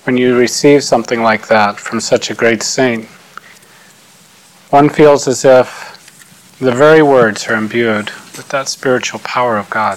when you receive something like that from such a great saint, one feels as if the very words are imbued with that spiritual power of God.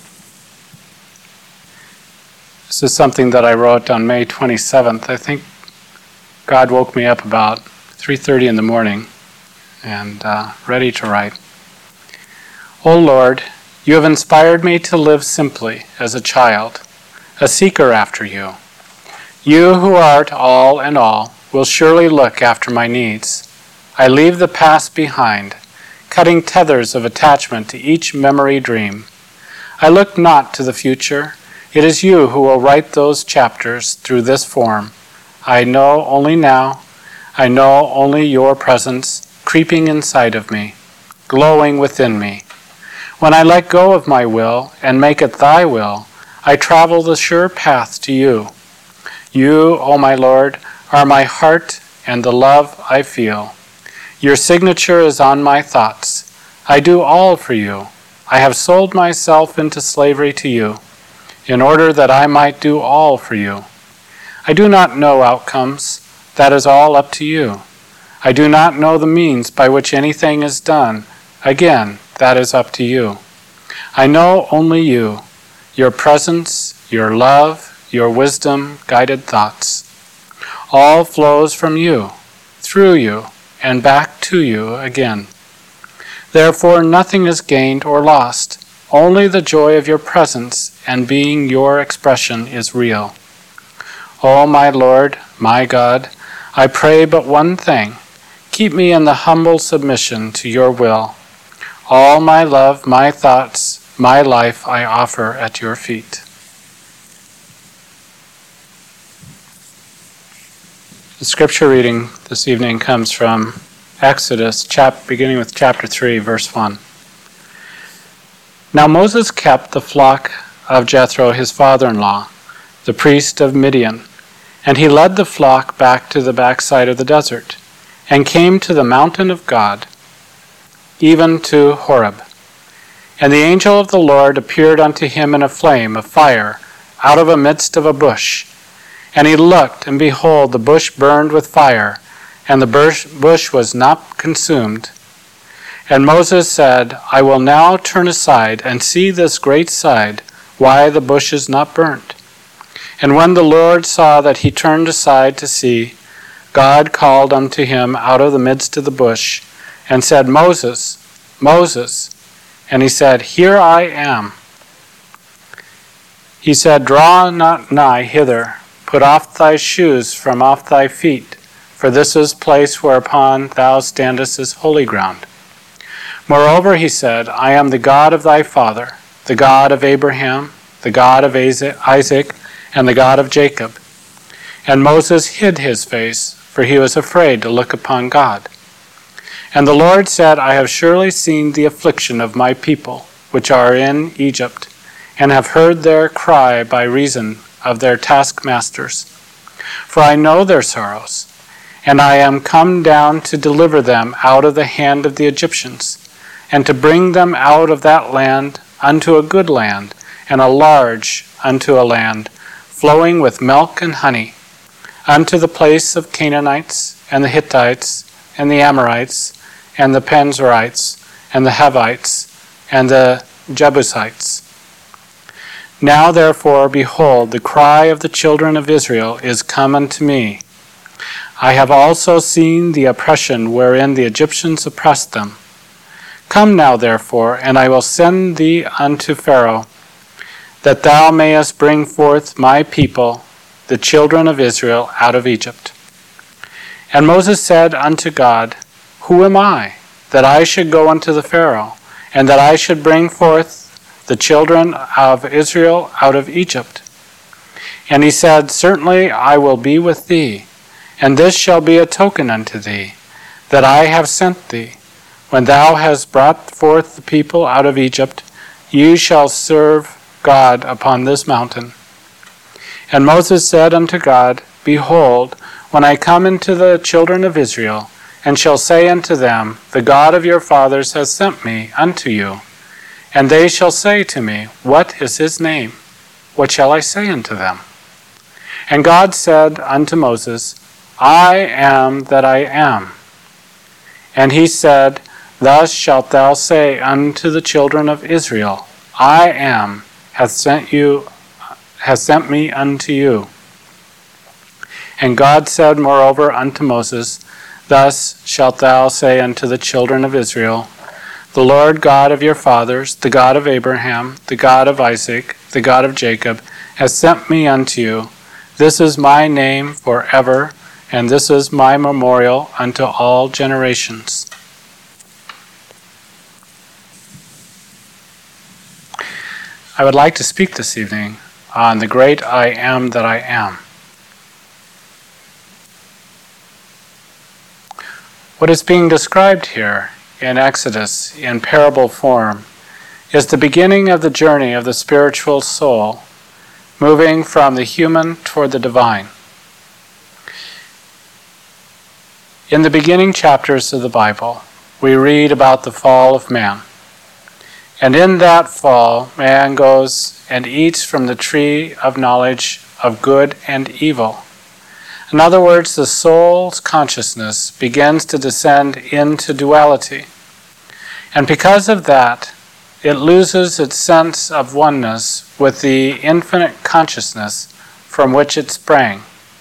This is something that I wrote on May 27th. I think God woke me up about 3:30 in the morning and ready to write. O Lord, you have inspired me to live simply as a child, a seeker after you. You who art all in all will surely look after my needs. I leave the past behind, cutting tethers of attachment to each memory dream. I look not to the future. It is you who will write those chapters through this form. I know only now. I know only your presence creeping inside of me, glowing within me. When I let go of my will and make it thy will, I travel the sure path to you. You, O my Lord, are my heart and the love I feel. Your signature is on my thoughts. I do all for you. I have sold myself into slavery to you, in order that I might do all for you. I do not know outcomes. That is all up to you. I do not know the means by which anything is done. Again, that is up to you. I know only you, your presence, your love, your wisdom, guided thoughts. All flows from you, through you, and back to you again. Therefore, nothing is gained or lost. Only the joy of your presence and being your expression is real. O my Lord, my God, I pray but one thing. Keep me in the humble submission to your will. All my love, my thoughts, my life I offer at your feet. The scripture reading this evening comes from Exodus, beginning with chapter 3, verse 1. Now Moses kept the flock of Jethro, his father-in-law, the priest of Midian, and he led the flock back to the backside of the desert, and came to the mountain of God, even to Horeb. And the angel of the Lord appeared unto him in a flame of fire out of the midst of a bush. And he looked, and behold, the bush burned with fire, and the bush was not consumed. And Moses said, I will now turn aside and see this great sight, why the bush is not burnt. And when the Lord saw that he turned aside to see, God called unto him out of the midst of the bush, and said, Moses, Moses. And he said, Here I am. He said, Draw not nigh hither. Put off thy shoes from off thy feet, for this is place whereupon thou standest is holy ground. Moreover, he said, I am the God of thy father, the God of Abraham, the God of Isaac, and the God of Jacob. And Moses hid his face, for he was afraid to look upon God. And the Lord said, I have surely seen the affliction of my people, which are in Egypt, and have heard their cry by reason of their taskmasters. For I know their sorrows, and I am come down to deliver them out of the hand of the Egyptians, and to bring them out of that land unto a good land, and a large unto a land, flowing with milk and honey, unto the place of Canaanites, and the Hittites, and the Amorites, and the Perizzites, and the Hivites, and the Jebusites. Now therefore, behold, the cry of the children of Israel is come unto me. I have also seen the oppression wherein the Egyptians oppressed them. Come now therefore, and I will send thee unto Pharaoh, that thou mayest bring forth my people, the children of Israel, out of Egypt. And Moses said unto God, Who am I, that I should go unto the Pharaoh, and that I should bring forth the children of Israel out of Egypt? And he said, Certainly I will be with thee, and this shall be a token unto thee, that I have sent thee. When thou hast brought forth the people out of Egypt, ye shall serve God upon this mountain. And Moses said unto God, Behold, when I come into the children of Israel, and shall say unto them, The God of your fathers has sent me unto you, and they shall say to me, What is his name? What shall I say unto them? And God said unto Moses, I am that I am. And he said, Thus shalt thou say unto the children of Israel, I am hath sent me unto you. And God said moreover unto Moses, Thus shalt thou say unto the children of Israel, The Lord God of your fathers, the God of Abraham, the God of Isaac, the God of Jacob, has sent me unto you. This is my name forever, and this is my memorial unto all generations. I would like to speak this evening on the great I am that I am. What is being described here in Exodus in parable form is the beginning of the journey of the spiritual soul, moving from the human toward the divine. In the beginning chapters of the Bible, we read about the fall of man. And in that fall, man goes and eats from the tree of knowledge of good and evil. In other words, the soul's consciousness begins to descend into duality. And because of that, it loses its sense of oneness with the infinite consciousness from which it sprang.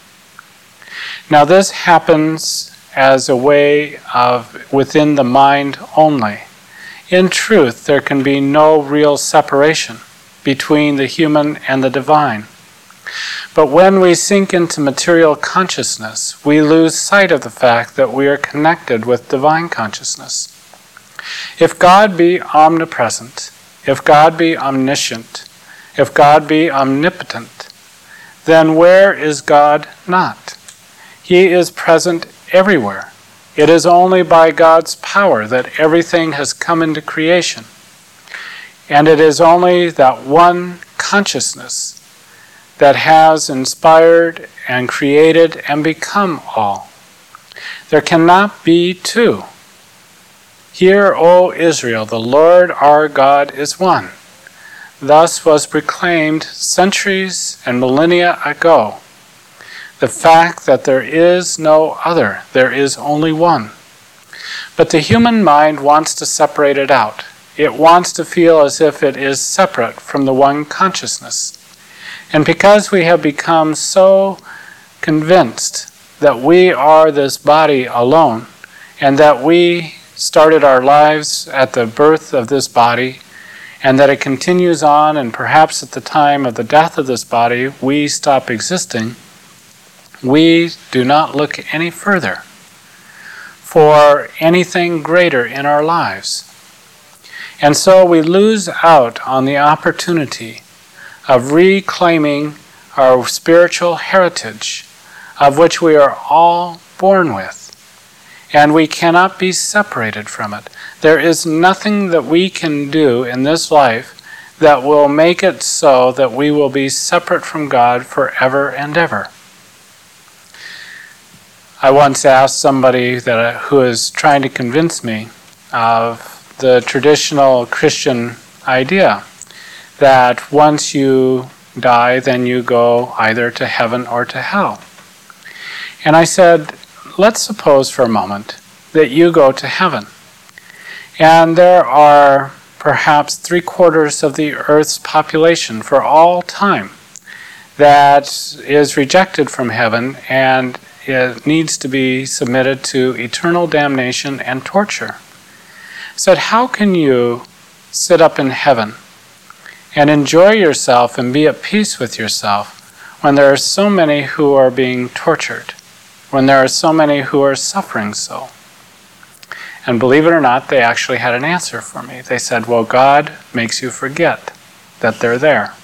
Now this happens as a way of within the mind only. In truth, there can be no real separation between the human and the divine. But when we sink into material consciousness, we lose sight of the fact that we are connected with divine consciousness. If God be omnipresent, if God be omniscient, if God be omnipotent, then where is God not? He is present everywhere. It is only by God's power that everything has come into creation. And it is only that one consciousness that has inspired and created and become all. There cannot be two. Hear, O Israel, the Lord our God is one. Thus was proclaimed centuries and millennia ago. The fact that there is no other, there is only one. But the human mind wants to separate it out. It wants to feel as if it is separate from the one consciousness. And because we have become so convinced that we are this body alone, and that we started our lives at the birth of this body, and that it continues on, and perhaps at the time of the death of this body, we stop existing, we do not look any further for anything greater in our lives. And so we lose out on the opportunity of reclaiming our spiritual heritage, of which we are all born with. And we cannot be separated from it. There is nothing that we can do in this life that will make it so that we will be separate from God forever and ever. I once asked somebody who is trying to convince me of the traditional Christian idea that once you die, then you go either to heaven or to hell. And I said, let's suppose for a moment that you go to heaven. And there are perhaps 3/4 of the earth's population for all time that is rejected from heaven and it needs to be submitted to eternal damnation and torture. I said, how can you sit up in heaven and enjoy yourself and be at peace with yourself when there are so many who are being tortured, when there are so many who are suffering so? And believe it or not, they actually had an answer for me. They said, well, God makes you forget that they're there.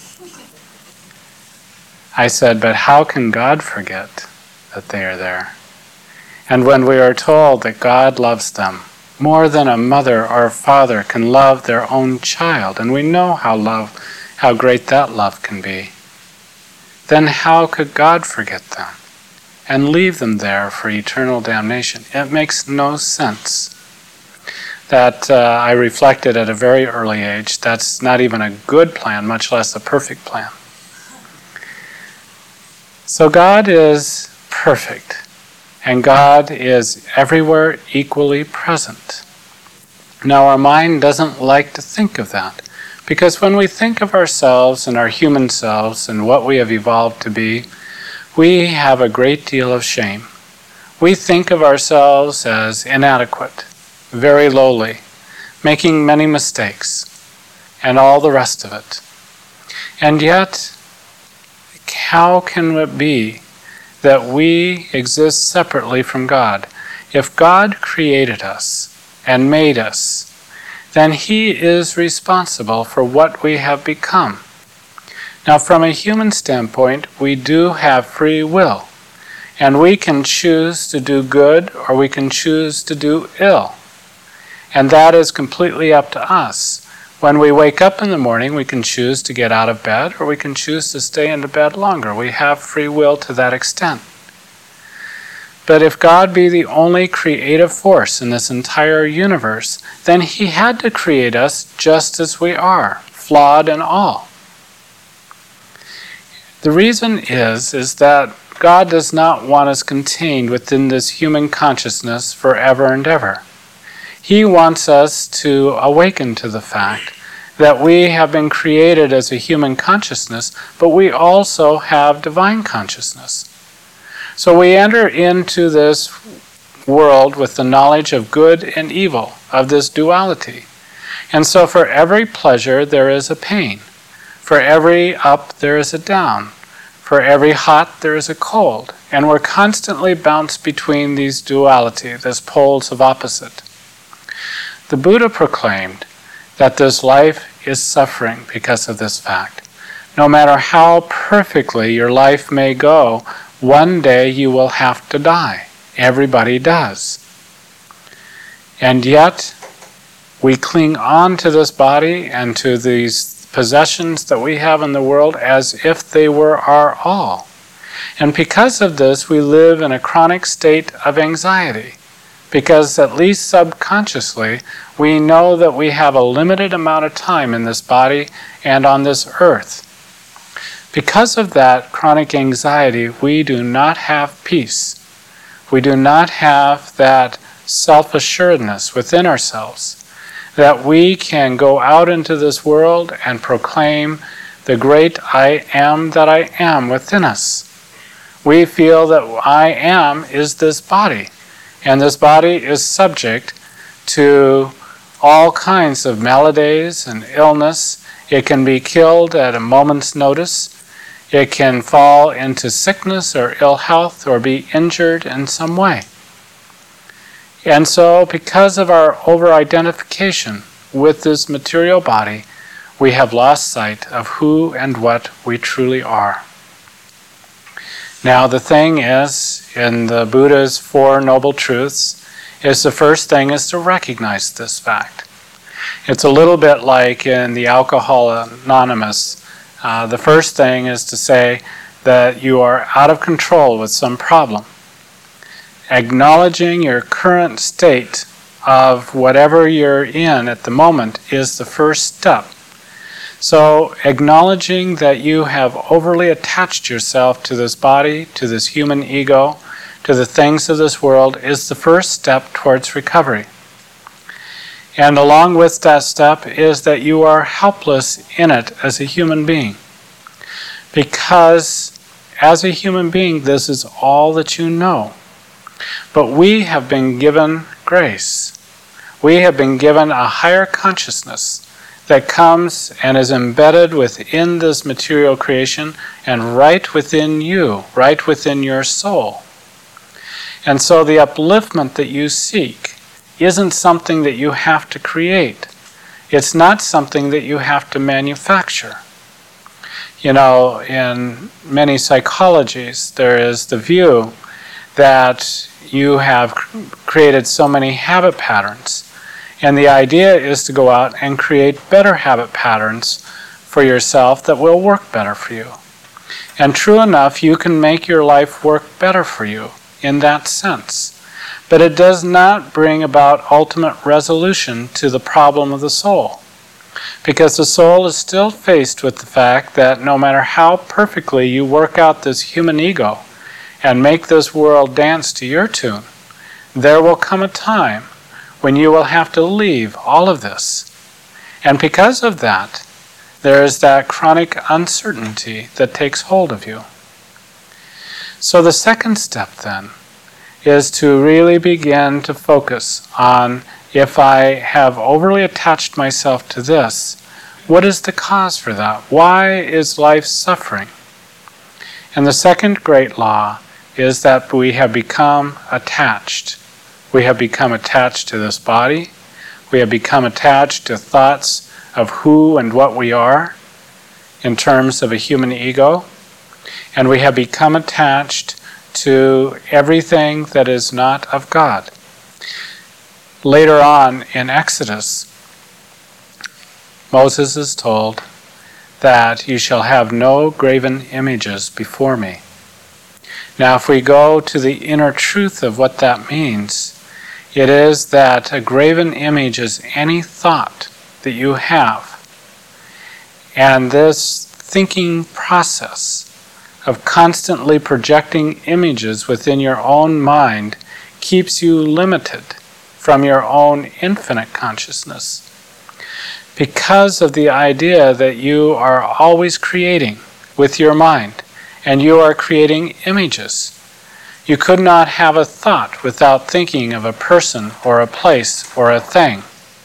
I said, but how can God forget that they are there? And when we are told that God loves them more than a mother or a father can love their own child, and we know how great that love can be, then how could God forget them and leave them there for eternal damnation? It makes no sense. That I reflected at a very early age. That's not even a good plan, much less a perfect plan. So God is perfect, and God is everywhere equally present. Now our mind doesn't like to think of that, because when we think of ourselves and our human selves and what we have evolved to be, we have a great deal of shame. We think of ourselves as inadequate, very lowly, making many mistakes, and all the rest of it. And yet, how can it be that we exist separately from God? If God created us and made us, then He is responsible for what we have become. Now, from a human standpoint, we do have free will, and we can choose to do good or we can choose to do ill. And that is completely up to us. When we wake up in the morning, we can choose to get out of bed or we can choose to stay in the bed longer. We have free will to that extent. But if God be the only creative force in this entire universe, then He had to create us just as we are, flawed and all. The reason is that God does not want us contained within this human consciousness forever and ever. He wants us to awaken to the fact that we have been created as a human consciousness, but we also have divine consciousness. So we enter into this world with the knowledge of good and evil, of this duality. And so for every pleasure there is a pain. For every up there is a down. For every hot there is a cold. And we're constantly bounced between these duality, these poles of opposite. The Buddha proclaimed that this life is suffering because of this fact. No matter how perfectly your life may go, one day you will have to die. Everybody does. And yet, we cling on to this body and to these possessions that we have in the world as if they were our all. And because of this, we live in a chronic state of anxiety. Because at least subconsciously, we know that we have a limited amount of time in this body and on this earth. Because of that chronic anxiety, we do not have peace. We do not have that self-assuredness within ourselves that we can go out into this world and proclaim the great I am that I am within us. We feel that I am is this body. And this body is subject to all kinds of maladies and illness. It can be killed at a moment's notice. It can fall into sickness or ill health or be injured in some way. And so, because of our over-identification with this material body, we have lost sight of who and what we truly are. Now the thing is, in the Buddha's Four Noble Truths, is the first thing is to recognize this fact. It's a little bit like in the Alcoholics Anonymous. The first thing is to say that you are out of control with some problem. Acknowledging your current state of whatever you're in at the moment is the first step. So acknowledging that you have overly attached yourself to this body, to this human ego, to the things of this world is the first step towards recovery. And along with that step is that you are helpless in it as a human being. Because as a human being, this is all that you know. But we have been given grace. We have been given a higher consciousness that comes and is embedded within this material creation and right within you, right within your soul. And so the upliftment that you seek isn't something that you have to create. It's not something that you have to manufacture. You know, in many psychologies, there is the view that you have created so many habit patterns. And the idea is to go out and create better habit patterns for yourself that will work better for you. And true enough, you can make your life work better for you in that sense. But it does not bring about ultimate resolution to the problem of the soul. Because the soul is still faced with the fact that no matter how perfectly you work out this human ego and make this world dance to your tune, there will come a time when you will have to leave all of this. And because of that, there is that chronic uncertainty that takes hold of you. So the second step then is to really begin to focus on, if I have overly attached myself to this, what is the cause for that? Why is life suffering? And the second great law is that we have become attached. We have become attached to this body. We have become attached to thoughts of who and what we are in terms of a human ego. And we have become attached to everything that is not of God. Later on in Exodus, Moses is told that you shall have no graven images before me. Now, if we go to the inner truth of what that means, it is that a graven image is any thought that you have. And this thinking process of constantly projecting images within your own mind keeps you limited from your own infinite consciousness. Because of the idea that you are always creating with your mind, and you are creating images. You could not have a thought without thinking of a person or a place or a thing.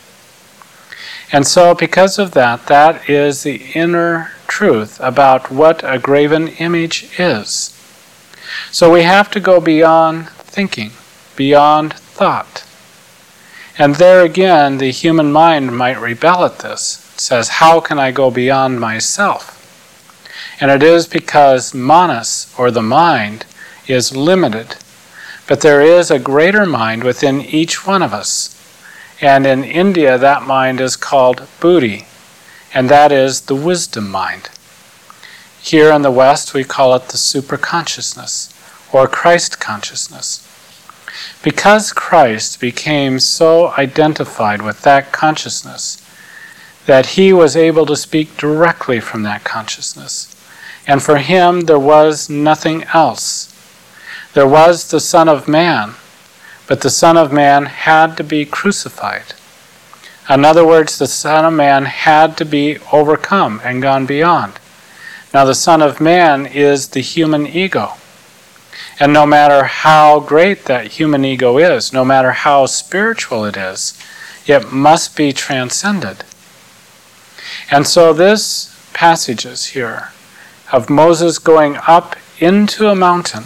And so because of that, that is the inner truth about what a graven image is. So we have to go beyond thinking, beyond thought. And there again, the human mind might rebel at this. It says, how can I go beyond myself? And it is because manas, or the mind, is limited. But there is a greater mind within each one of us. And in India, that mind is called buddhi, and that is the wisdom mind. Here in the West, we call it the superconsciousness, or Christ consciousness. Because Christ became so identified with that consciousness that he was able to speak directly from that consciousness. And for him, there was nothing else. There was the Son of Man, but the Son of Man had to be crucified. In other words, the Son of Man had to be overcome and gone beyond. Now, the Son of Man is the human ego. And no matter how great that human ego is, no matter how spiritual it is, it must be transcended. And so this passages here of Moses going up into a mountain,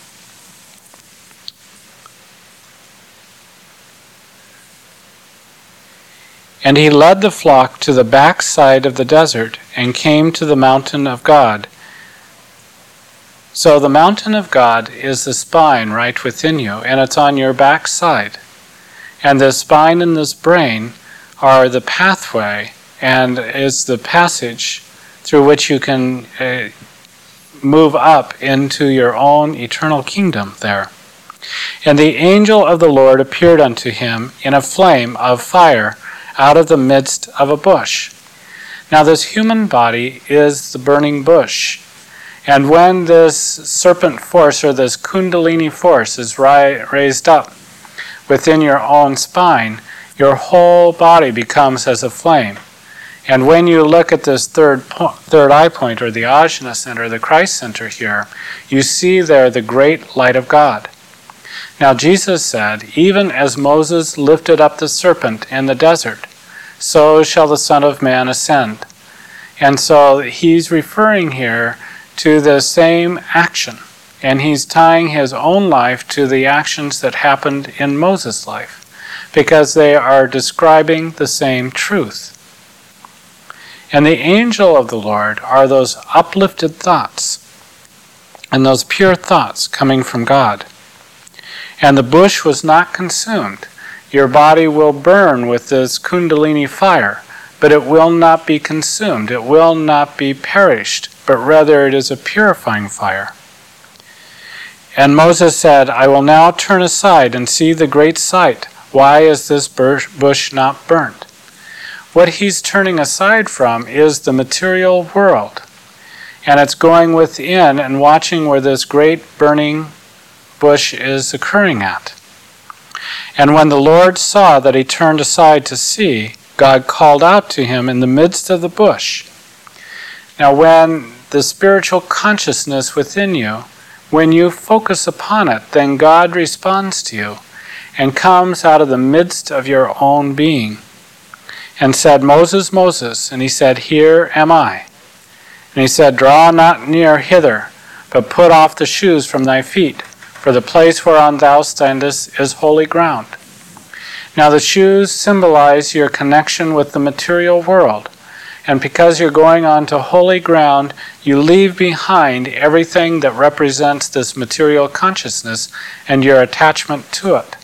and he led the flock to the backside of the desert and came to the mountain of God. So the mountain of God is the spine right within you, and it's on your backside. And the spine and this brain are the pathway and is the passage through which you can move up into your own eternal kingdom there. And the angel of the Lord appeared unto him in a flame of fire out of the midst of a bush. Now this human body is the burning bush. And when this serpent force or this kundalini force is raised up within your own spine, your whole body becomes as a flame. And when you look at this third eye point, or the Ajna center, the Christ center here, you see there the great light of God. Now Jesus said, even as Moses lifted up the serpent in the desert, so shall the Son of Man ascend. And so he's referring here to the same action. And he's tying his own life to the actions that happened in Moses' life, because they are describing the same truth. And the angel of the Lord are those uplifted thoughts and those pure thoughts coming from God. And the bush was not consumed. Your body will burn with this kundalini fire, but it will not be consumed. It will not be perished, but rather it is a purifying fire. And Moses said, I will now turn aside and see the great sight. Why is this bush not burnt? what he's turning aside from is the material world. And it's going within and watching where this great burning bush is occurring at. And when the Lord saw that he turned aside to see, God called out to him in the midst of the bush. Now when the spiritual consciousness within you, when you focus upon it, then God responds to you and comes out of the midst of your own being and said, Moses, Moses. And he said, Here am I. And he said, Draw not near hither, but put off the shoes from thy feet, for the place whereon thou standest is holy ground. Now the shoes symbolize your connection with the material world. And because you're going on to holy ground, you leave behind everything that represents this material consciousness and your attachment to it.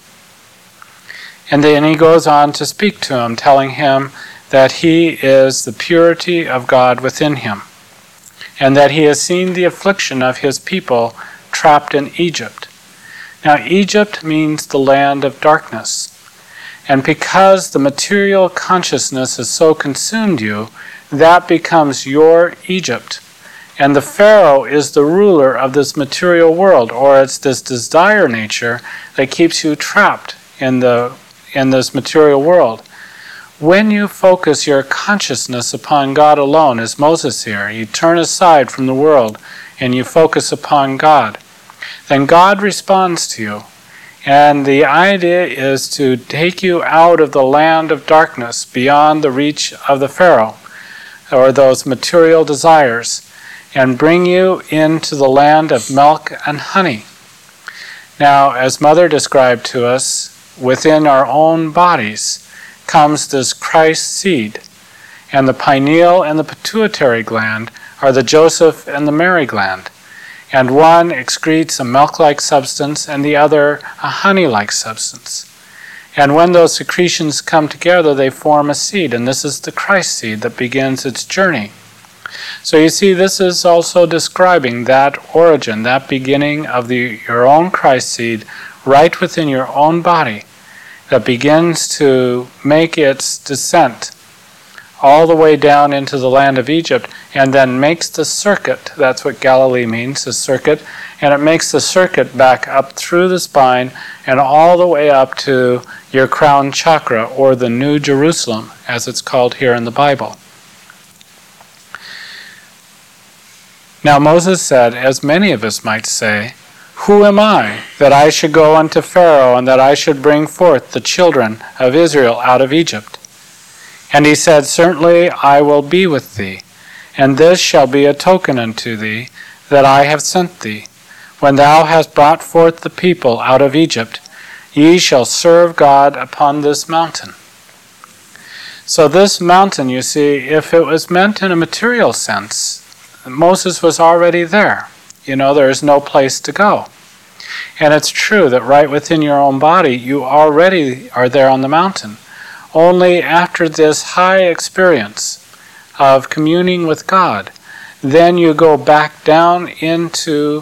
And then he goes on to speak to him, telling him that he is the purity of God within him, and that he has seen the affliction of his people trapped in Egypt. Now Egypt means the land of darkness. And because the material consciousness has so consumed you, that becomes your Egypt. And the Pharaoh is the ruler of this material world, or it's this desire nature that keeps you trapped in this material world. When you focus your consciousness upon God alone, as Moses here, you turn aside from the world and you focus upon God, then God responds to you. And the idea is to take you out of the land of darkness beyond the reach of the Pharaoh, or those material desires, and bring you into the land of milk and honey. Now, as Mother described to us, within our own bodies comes this Christ seed, and the pineal and the pituitary gland are the Joseph and the Mary gland. And one excretes a milk-like substance and the other a honey-like substance. And when those secretions come together, they form a seed, and this is the Christ seed that begins its journey. So you see, this is also describing that origin, that beginning of your own Christ seed right within your own body that begins to make its descent all the way down into the land of Egypt, and then makes the circuit. That's what Galilee means, the circuit. And it makes the circuit back up through the spine and all the way up to your crown chakra, or the New Jerusalem, as it's called here in the Bible. Now Moses said, as many of us might say, Who am I, that I should go unto Pharaoh, and that I should bring forth the children of Israel out of Egypt? And he said, Certainly I will be with thee, and this shall be a token unto thee, that I have sent thee. When thou hast brought forth the people out of Egypt, ye shall serve God upon this mountain. So this mountain, you see, if it was meant in a material sense, Moses was already there. There is no place to go. And it's true that right within your own body, you already are there on the mountain. Only after this high experience of communing with God, then you go back down into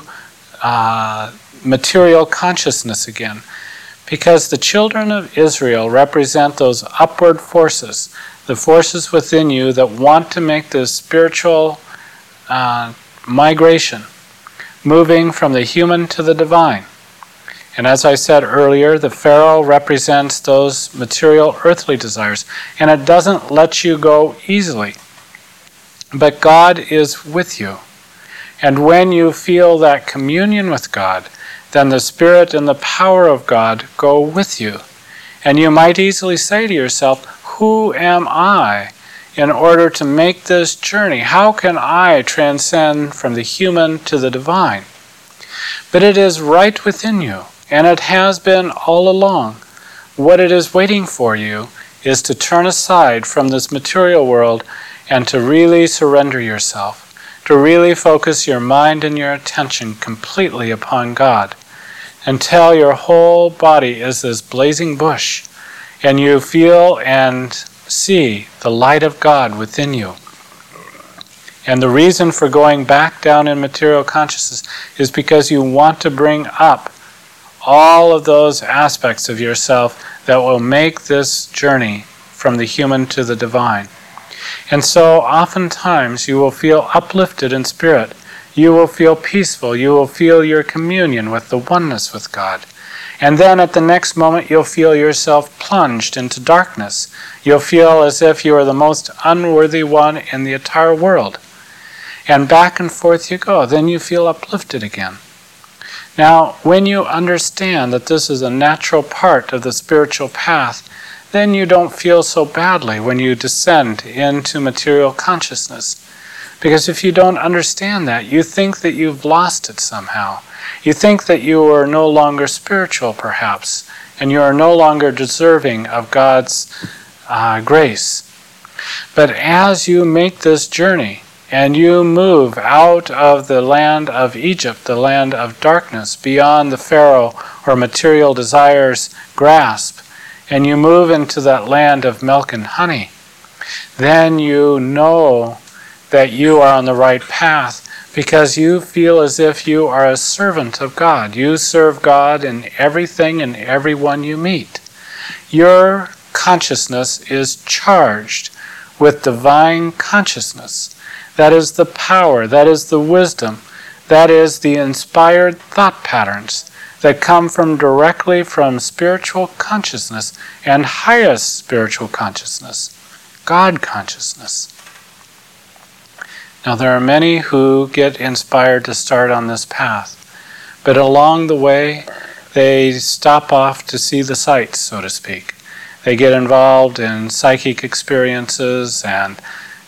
material consciousness again. Because the children of Israel represent those upward forces, the forces within you that want to make this spiritual migration, moving from the human to the divine. And as I said earlier, the Pharaoh represents those material earthly desires, and it doesn't let you go easily. But God is with you. And when you feel that communion with God, then the Spirit and the power of God go with you. And you might easily say to yourself, Who am I in order to make this journey? How can I transcend from the human to the divine? But it is right within you. And it has been all along. What it is waiting for you is to turn aside from this material world and to really surrender yourself, to really focus your mind and your attention completely upon God, until your whole body is this blazing bush, and you feel and see the light of God within you. And the reason for going back down in material consciousness is because you want to bring up all of those aspects of yourself that will make this journey from the human to the divine. And so oftentimes you will feel uplifted in spirit. You will feel peaceful. You will feel your communion with the oneness with God. And then at the next moment you'll feel yourself plunged into darkness. You'll feel as if you are the most unworthy one in the entire world. And back and forth you go. Then you feel uplifted again. Now, when you understand that this is a natural part of the spiritual path, then you don't feel so badly when you descend into material consciousness. Because if you don't understand that, you think that you've lost it somehow. You think that you are no longer spiritual, perhaps, and you are no longer deserving of God's grace. But as you make this journey, and you move out of the land of Egypt, the land of darkness, beyond the Pharaoh or material desires' grasp, and you move into that land of milk and honey, then you know that you are on the right path because you feel as if you are a servant of God. You serve God in everything and everyone you meet. Your consciousness is charged with divine consciousness. That is the power, that is the wisdom, that is the inspired thought patterns that come directly from spiritual consciousness and highest spiritual consciousness, God consciousness. Now there are many who get inspired to start on this path, but along the way they stop off to see the sights, so to speak. They get involved in psychic experiences and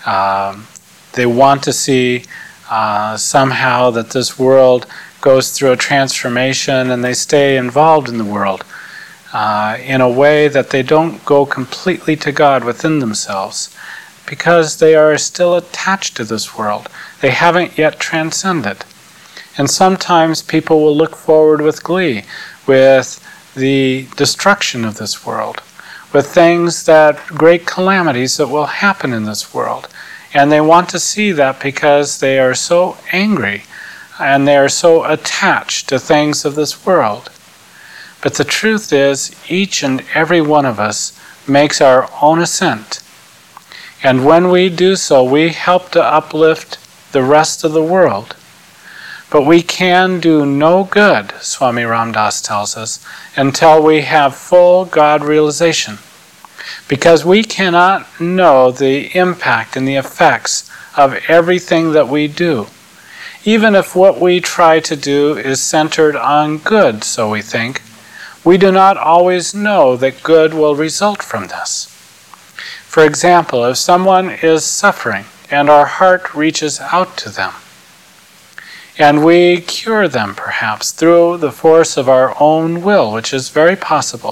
they want to see somehow that this world goes through a transformation, and they stay involved in the world in a way that they don't go completely to God within themselves because they are still attached to this world. They haven't yet transcended. And sometimes people will look forward with glee with the destruction of this world, with things great calamities that will happen in this world. And they want to see that because they are so angry and they are so attached to things of this world. But the truth is, each and every one of us makes our own ascent. And when we do so, we help to uplift the rest of the world. But we can do no good, Swami Ramdas tells us, until we have full God realization. Because we cannot know the impact and the effects of everything that we do. Even if what we try to do is centered on good, so we think, we do not always know that good will result from this. For example, if someone is suffering and our heart reaches out to them, and we cure them perhaps through the force of our own will, which is very possible,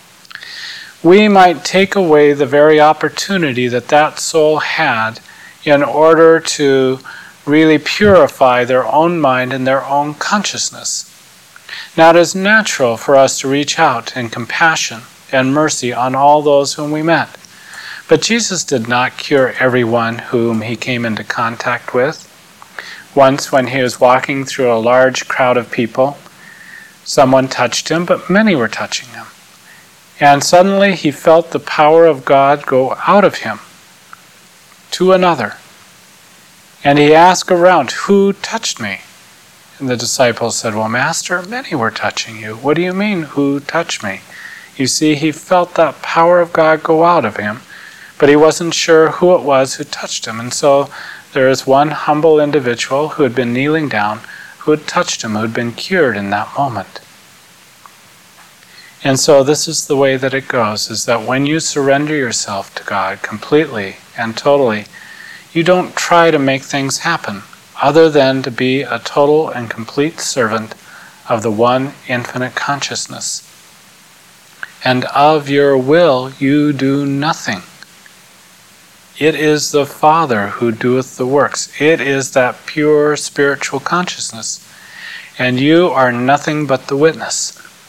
we might take away the very opportunity that soul had in order to really purify their own mind and their own consciousness. Now it is natural for us to reach out in compassion and mercy on all those whom we met. But Jesus did not cure everyone whom he came into contact with. Once when he was walking through a large crowd of people, someone touched him, but many were touching him. And suddenly he felt the power of God go out of him to another. And he asked around, "Who touched me?" And the disciples said, "Well, Master, many were touching you." "What do you mean, who touched me?" You see, he felt that power of God go out of him, but he wasn't sure who it was who touched him. And so there is one humble individual who had been kneeling down, who had touched him, who had been cured in that moment. And so this is the way that it goes, is that when you surrender yourself to God completely and totally, you don't try to make things happen other than to be a total and complete servant of the one infinite consciousness. And of your will you do nothing. It is the Father who doeth the works. It is that pure spiritual consciousness. And you are nothing but the witness.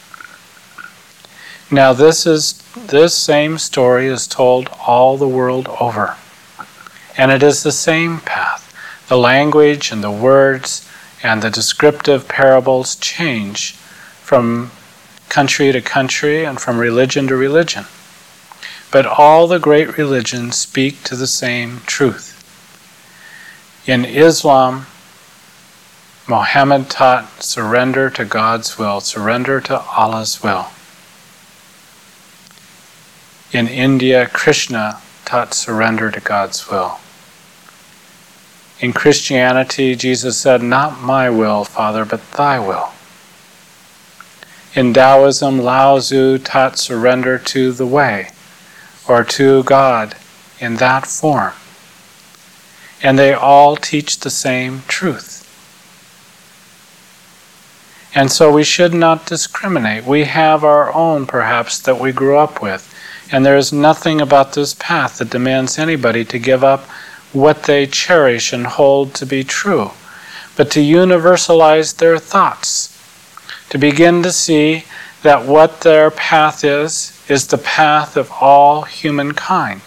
Now this same story is told all the world over. And it is the same path. The language and the words and the descriptive parables change from country to country and from religion to religion. but all the great religions speak to the same truth. In Islam, Muhammad taught surrender to God's will, surrender to Allah's will. In India, Krishna taught surrender to God's will. In Christianity, Jesus said, "Not my will, Father, but thy will." In Taoism, Lao Tzu taught surrender to the way, or to God in that form. And they all teach the same truth. And so we should not discriminate. We have our own, perhaps, that we grew up with. And there is nothing about this path that demands anybody to give up what they cherish and hold to be true, but to universalize their thoughts, to begin to see that what their path is the path of all humankind.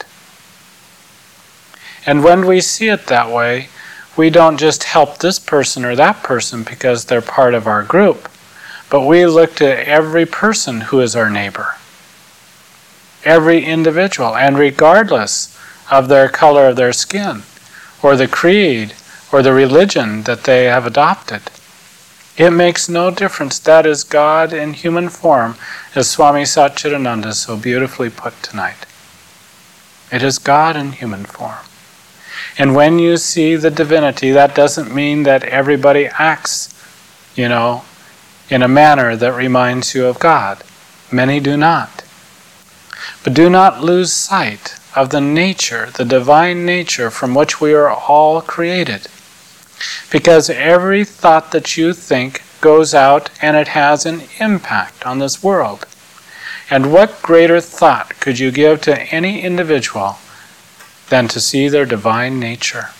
And when we see it that way, we don't just help this person or that person because they're part of our group, but we look to every person who is our neighbor, every individual, and regardless of their color of their skin, or the creed, or the religion that they have adopted. It makes no difference. That is God in human form, as Swami Satchidananda so beautifully put tonight. It is God in human form. And when you see the divinity, that doesn't mean that everybody acts, in a manner that reminds you of God. Many do not. But do not lose sight of the nature, the divine nature from which we are all created. Because every thought that you think goes out and it has an impact on this world. And what greater thought could you give to any individual than to see their divine nature?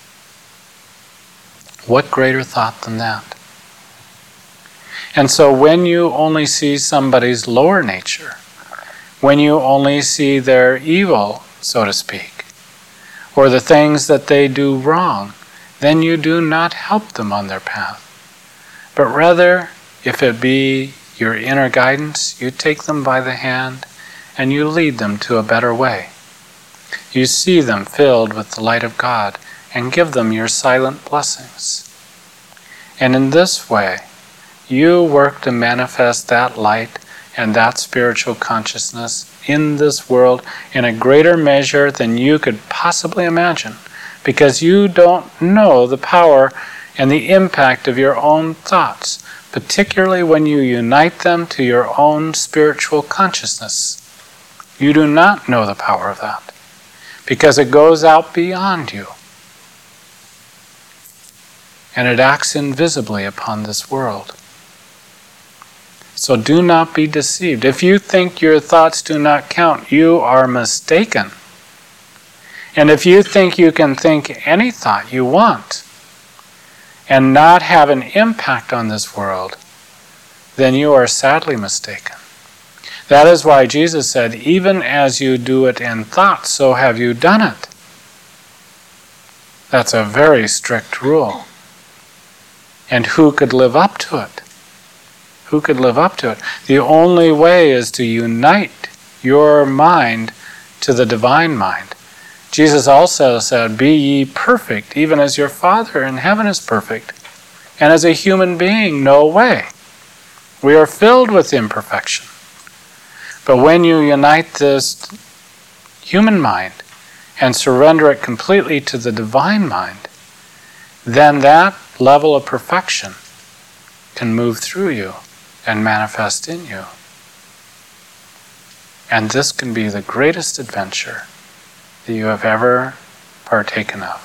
What greater thought than that? And so when you only see somebody's lower nature, when you only see their evil, so to speak, or the things that they do wrong, then you do not help them on their path. But rather, if it be your inner guidance, you take them by the hand and you lead them to a better way. You see them filled with the light of God and give them your silent blessings. And in this way, you work to manifest that light and that spiritual consciousness in this world in a greater measure than you could possibly imagine, because you don't know the power and the impact of your own thoughts, particularly when you unite them to your own spiritual consciousness. You do not know the power of that, because it goes out beyond you, and it acts invisibly upon this world. So do not be deceived. If you think your thoughts do not count, you are mistaken. And if you think you can think any thought you want and not have an impact on this world, then you are sadly mistaken. That is why Jesus said, even as you do it in thought, so have you done it. That's a very strict rule. And who could live up to it? Who could live up to it? The only way is to unite your mind to the divine mind. Jesus also said, be ye perfect, even as your Father in heaven is perfect. And as a human being, no way. We are filled with imperfection. But when you unite this human mind and surrender it completely to the divine mind, then that level of perfection can move through you and manifest in you. And this can be the greatest adventure that you have ever partaken of.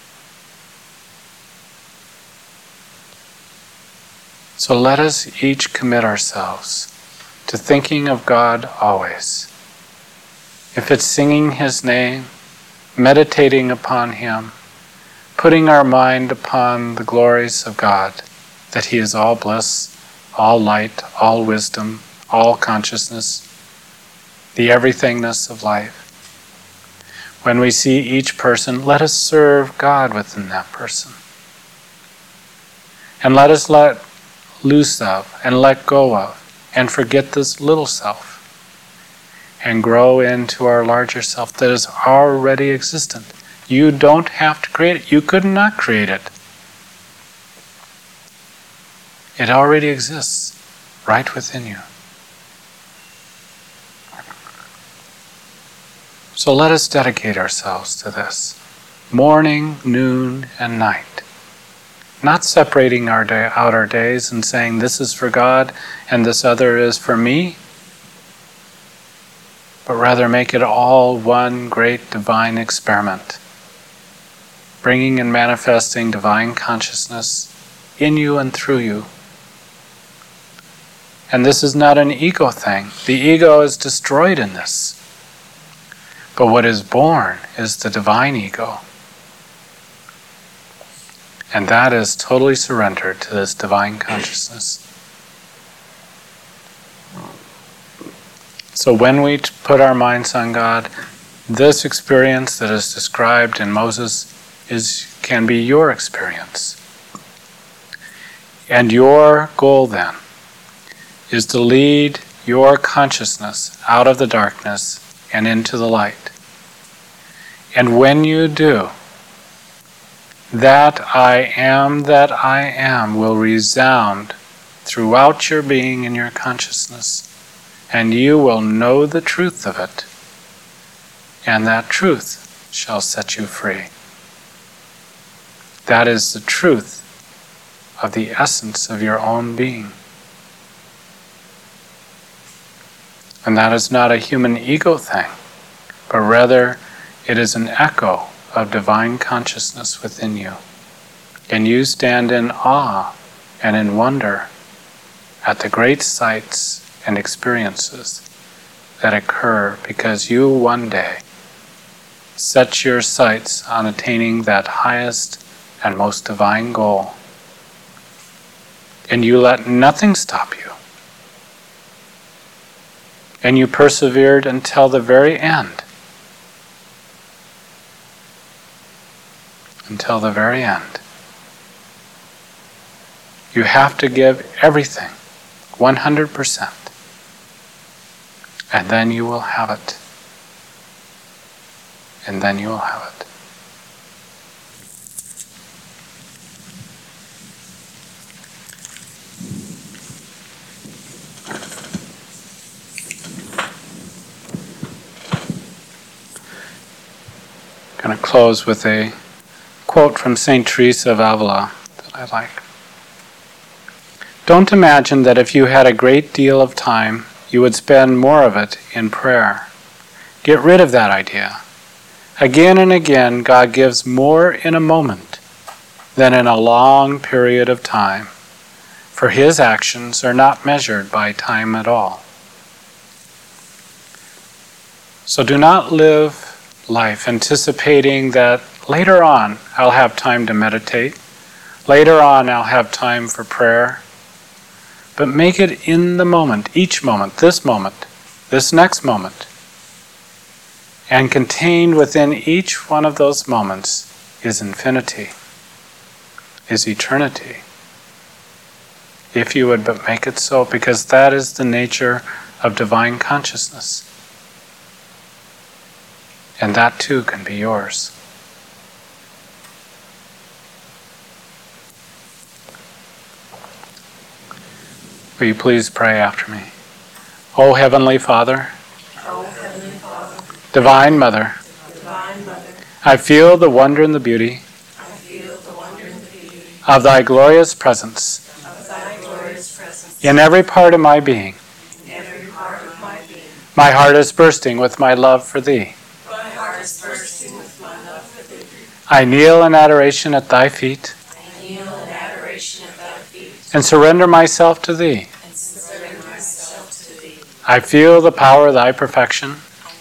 So let us each commit ourselves to thinking of God always. If it's singing His name, meditating upon Him, putting our mind upon the glories of God, that He is all bliss, all light, all wisdom, all consciousness, the everythingness of life. When we see each person, let us serve God within that person. And let us let loose of and let go of and forget this little self. and grow into our larger self that is already existent. You don't have to create it. You could not create it. It already exists right within you. So let us dedicate ourselves to this. Morning, noon, and night. Not separating out our days and saying this is for God and this other is for me, but rather make it all one great divine experiment, bringing and manifesting divine consciousness in you and through you. And this is not an ego thing. The ego is destroyed in this. But what is born is the divine ego. And that is totally surrendered to this divine consciousness. So when we put our minds on God, this experience that is described in Moses can be your experience. And your goal then is to lead your consciousness out of the darkness and into the light. And when you do, that I am will resound throughout your being and your consciousness, and you will know the truth of it, and that truth shall set you free. That is the truth of the essence of your own being. And that is not a human ego thing, but rather it is an echo of divine consciousness within you. And you stand in awe and in wonder at the great sights and experiences that occur because you one day set your sights on attaining that highest and most divine goal. And you let nothing stop you. And you persevered until the very end. Until the very end. You have to give everything, 100%. And then you will have it. And then you will have it. I'm going to close with a quote from St. Teresa of Avila that I like. Don't imagine that if you had a great deal of time, you would spend more of it in prayer. Get rid of that idea. Again and again, God gives more in a moment than in a long period of time, for His actions are not measured by time at all. So do not live life anticipating that later on I'll have time to meditate, later on I'll have time for prayer, but make it in the moment, each moment, this next moment. And contained within each one of those moments is infinity, is eternity. If you would but make it so, because that is the nature of divine consciousness. And that too can be yours. Will you please pray after me? O Heavenly Father, Divine Mother, I feel the wonder and the beauty of Thy glorious presence in every part of my being. My heart is bursting with my love for Thee. I kneel in adoration at Thy feet and surrender myself to Thee. I feel the power of Thy perfection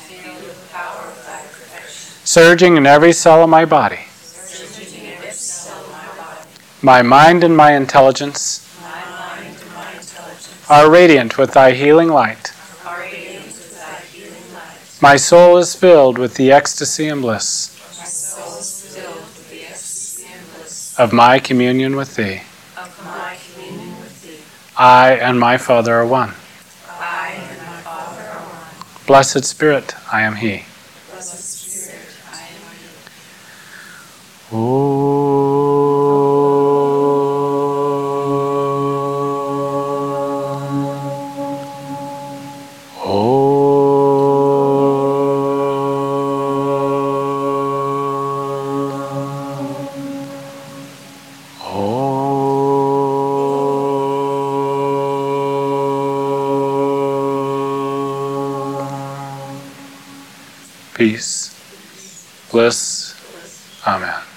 surging in every cell of my body. My mind and my intelligence are radiant with Thy healing light. My soul is filled with the ecstasy and bliss of my communion with Thee. I and my Father are one. Blessed Spirit, I am He. Peace, bliss, Amen.